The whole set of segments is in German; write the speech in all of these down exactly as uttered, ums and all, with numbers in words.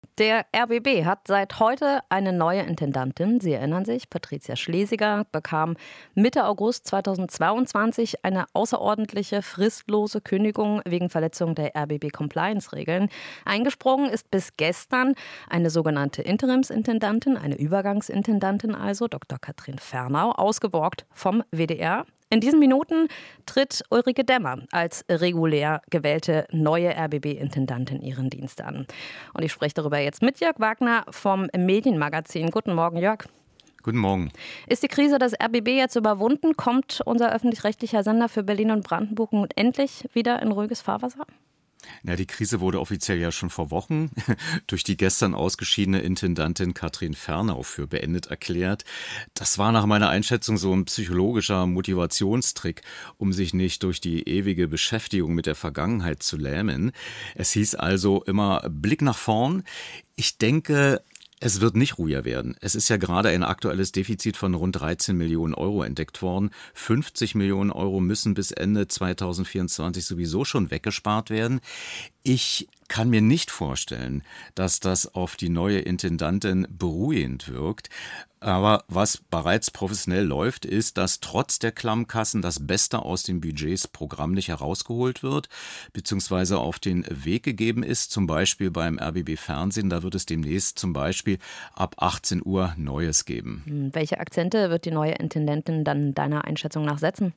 Der R B B hat seit heute eine neue Intendantin. Sie erinnern sich, Patricia Schlesinger bekam Mitte August zweitausendzweiundzwanzig eine außerordentliche fristlose Kündigung wegen Verletzung der R B B-Compliance-Regeln. Eingesprungen ist bis gestern eine sogenannte Interimsintendantin, eine Übergangsintendantin also, Doktor Katrin Fernau, ausgeborgt vom W D R. In diesen Minuten tritt Ulrike Demmer als regulär gewählte neue R B B-Intendantin ihren Dienst an. Und ich spreche darüber jetzt mit Jörg Wagner vom Medienmagazin. Guten Morgen, Jörg. Guten Morgen. Ist die Krise des R B B jetzt überwunden? Kommt unser öffentlich-rechtlicher Sender für Berlin und Brandenburg nun endlich wieder in ruhiges Fahrwasser? Ja, die Krise wurde offiziell ja schon vor Wochen durch die gestern ausgeschiedene Intendantin Katrin Fernau für beendet erklärt. Das war nach meiner Einschätzung so ein psychologischer Motivationstrick, um sich nicht durch die ewige Beschäftigung mit der Vergangenheit zu lähmen. Es hieß also immer Blick nach vorn. Ich denke, es wird nicht ruhiger werden. Es ist ja gerade ein aktuelles Defizit von rund dreizehn Millionen Euro entdeckt worden. fünfzig Millionen Euro müssen bis Ende zweitausendvierundzwanzig sowieso schon weggespart werden. Ich kann mir nicht vorstellen, dass das auf die neue Intendantin beruhigend wirkt. Aber was bereits professionell läuft, ist, dass trotz der Klammkassen das Beste aus den Budgets programmlich herausgeholt wird, beziehungsweise auf den Weg gegeben ist, zum Beispiel beim R B B Fernsehen. Da wird es demnächst zum Beispiel ab achtzehn Uhr Neues geben. Welche Akzente wird die neue Intendantin dann deiner Einschätzung nach setzen?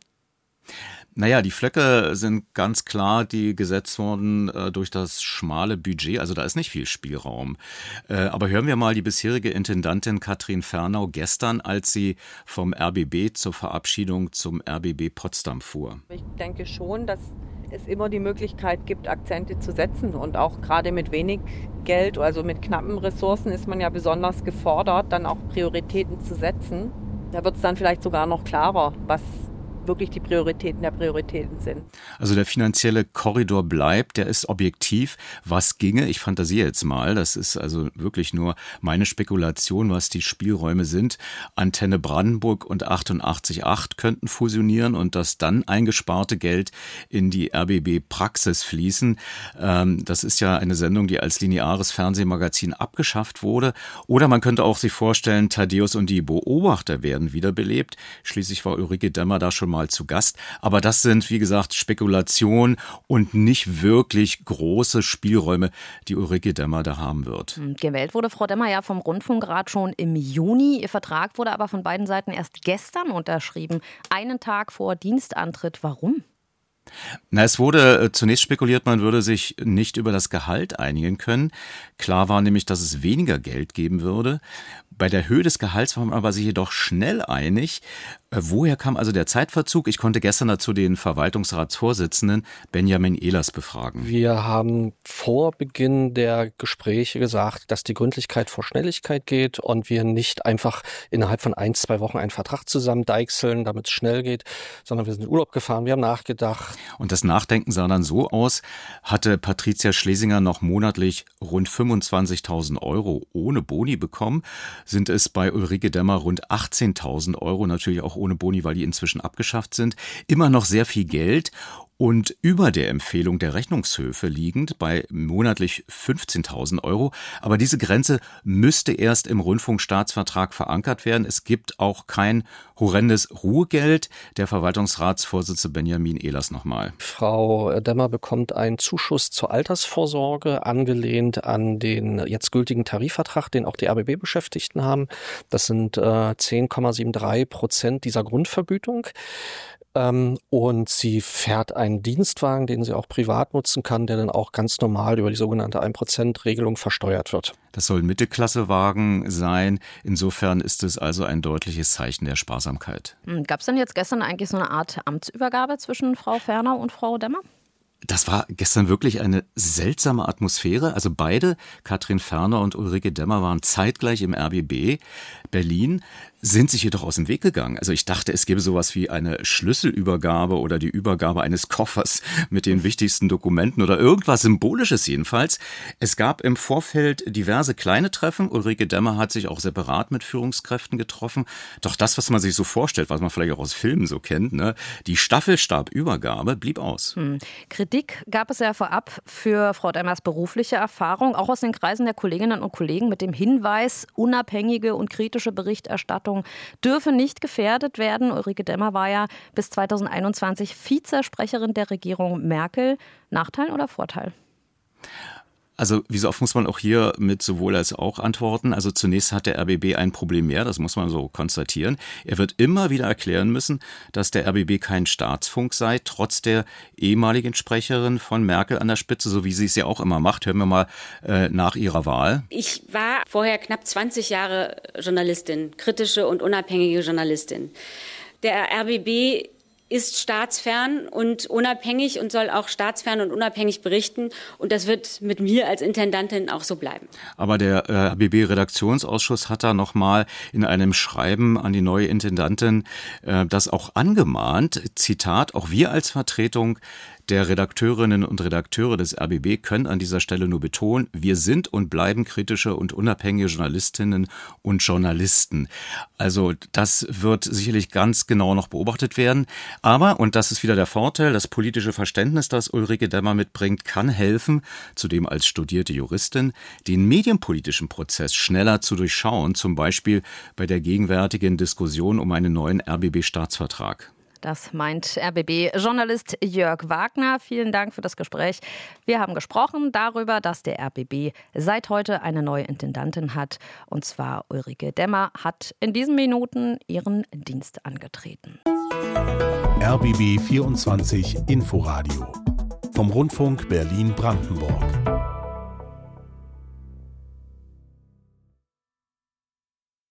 Naja, die Flöcke sind ganz klar, die gesetzt wurden äh, durch das schmale Budget. Also da ist nicht viel Spielraum. Äh, aber hören wir mal die bisherige Intendantin Katrin Fernau gestern, als sie vom R B B zur Verabschiedung zum R B B Potsdam fuhr. Ich denke schon, dass es immer die Möglichkeit gibt, Akzente zu setzen. Und auch gerade mit wenig Geld, also mit knappen Ressourcen, ist man ja besonders gefordert, dann auch Prioritäten zu setzen. Da wird es dann vielleicht sogar noch klarer, was wirklich die Prioritäten der Prioritäten sind. Also der finanzielle Korridor bleibt, der ist objektiv. Was ginge? Ich fantasiere jetzt mal, das ist also wirklich nur meine Spekulation, was die Spielräume sind. Antenne Brandenburg und achtundachtzig Komma acht könnten fusionieren und das dann eingesparte Geld in die R B B-Praxis fließen. Ähm, das ist ja eine Sendung, die als lineares Fernsehmagazin abgeschafft wurde. Oder man könnte auch sich vorstellen, Thaddäus und die Beobachter werden wiederbelebt. Schließlich war Ulrike Demmer da schon mal zu Gast. Aber das sind, wie gesagt, Spekulationen und nicht wirklich große Spielräume, die Ulrike Demmer da haben wird. Gewählt wurde Frau Demmer ja vom Rundfunkrat schon im Juni. Ihr Vertrag wurde aber von beiden Seiten erst gestern unterschrieben, einen Tag vor Dienstantritt. Warum? Na, es wurde zunächst spekuliert, man würde sich nicht über das Gehalt einigen können. Klar war nämlich, dass es weniger Geld geben würde. Bei der Höhe des Gehalts war man aber sich jedoch schnell einig. Woher kam also der Zeitverzug? Ich konnte gestern dazu den Verwaltungsratsvorsitzenden Benjamin Ehlers befragen. Wir haben vor Beginn der Gespräche gesagt, dass die Gründlichkeit vor Schnelligkeit geht und wir nicht einfach innerhalb von ein, zwei Wochen einen Vertrag zusammen deichseln, damit es schnell geht, sondern wir sind in Urlaub gefahren, wir haben nachgedacht. Und das Nachdenken sah dann so aus, hatte Patricia Schlesinger noch monatlich rund fünfundzwanzigtausend Euro ohne Boni bekommen, sind es bei Ulrike Demmer rund achtzehntausend Euro, natürlich auch ohne Boni, weil die inzwischen abgeschafft sind. Immer noch sehr viel Geld und über der Empfehlung der Rechnungshöfe liegend bei monatlich fünfzehntausend Euro. Aber diese Grenze müsste erst im Rundfunkstaatsvertrag verankert werden. Es gibt auch kein horrendes Ruhegeld. Der Verwaltungsratsvorsitzende Benjamin Ehlers nochmal. Frau Demmer bekommt einen Zuschuss zur Altersvorsorge, angelehnt an den jetzt gültigen Tarifvertrag, den auch die R B B-Beschäftigten haben. Das sind äh, zehn Komma dreiundsiebzig Prozent dieser Grundvergütung. Und sie fährt einen Dienstwagen, den sie auch privat nutzen kann, der dann auch ganz normal über die sogenannte ein Prozent Regelung versteuert wird. Das soll Mittelklassewagen sein. Insofern ist es also ein deutliches Zeichen der Sparsamkeit. Gab es denn jetzt gestern eigentlich so eine Art Amtsübergabe zwischen Frau Fernau und Frau Demmer? Das war gestern wirklich eine seltsame Atmosphäre. Also beide, Katrin Fernau und Ulrike Demmer, waren zeitgleich im R B B Berlin. sind sich jedoch aus dem Weg gegangen. Also ich dachte, es gäbe sowas wie eine Schlüsselübergabe oder die Übergabe eines Koffers mit den wichtigsten Dokumenten oder irgendwas Symbolisches jedenfalls. Es gab im Vorfeld diverse kleine Treffen. Ulrike Demmer hat sich auch separat mit Führungskräften getroffen. Doch das, was man sich so vorstellt, was man vielleicht auch aus Filmen so kennt, ne, die Staffelstabübergabe blieb aus. Hm. Kritik gab es ja vorab für Frau Demmers berufliche Erfahrung, auch aus den Kreisen der Kolleginnen und Kollegen mit dem Hinweis, unabhängige und kritische Berichterstattung dürfe nicht gefährdet werden. Ulrike Demmer war ja bis zweitausendeinundzwanzig Vizesprecherin der Regierung Merkel. Nachteil oder Vorteil? Also wie so oft muss man auch hier mit sowohl als auch antworten. Also zunächst hat der R B B ein Problem mehr, das muss man so konstatieren. Er wird immer wieder erklären müssen, dass der R B B kein Staatsfunk sei, trotz der ehemaligen Sprecherin von Merkel an der Spitze, so wie sie es ja auch immer macht. Hören wir mal äh, nach ihrer Wahl. Ich war vorher knapp zwanzig Jahre Journalistin, kritische und unabhängige Journalistin. Der R B B ist staatsfern und unabhängig und soll auch staatsfern und unabhängig berichten. Und das wird mit mir als Intendantin auch so bleiben. Aber der äh, R B B-Redaktionsausschuss hat da nochmal in einem Schreiben an die neue Intendantin äh, das auch angemahnt. Zitat, auch wir als Vertretung der Redakteurinnen und Redakteure des R B B können an dieser Stelle nur betonen, wir sind und bleiben kritische und unabhängige Journalistinnen und Journalisten. Also das wird sicherlich ganz genau noch beobachtet werden. Aber, und das ist wieder der Vorteil, das politische Verständnis, das Ulrike Demmer mitbringt, kann helfen, zudem als studierte Juristin, den medienpolitischen Prozess schneller zu durchschauen, zum Beispiel bei der gegenwärtigen Diskussion um einen neuen R B B-Staatsvertrag. Das meint R B B-Journalist Jörg Wagner. Vielen Dank für das Gespräch. Wir haben gesprochen darüber, dass der R B B seit heute eine neue Intendantin hat. Und zwar Ulrike Demmer hat in diesen Minuten ihren Dienst angetreten. R B B vierundzwanzig Inforadio vom Rundfunk Berlin-Brandenburg.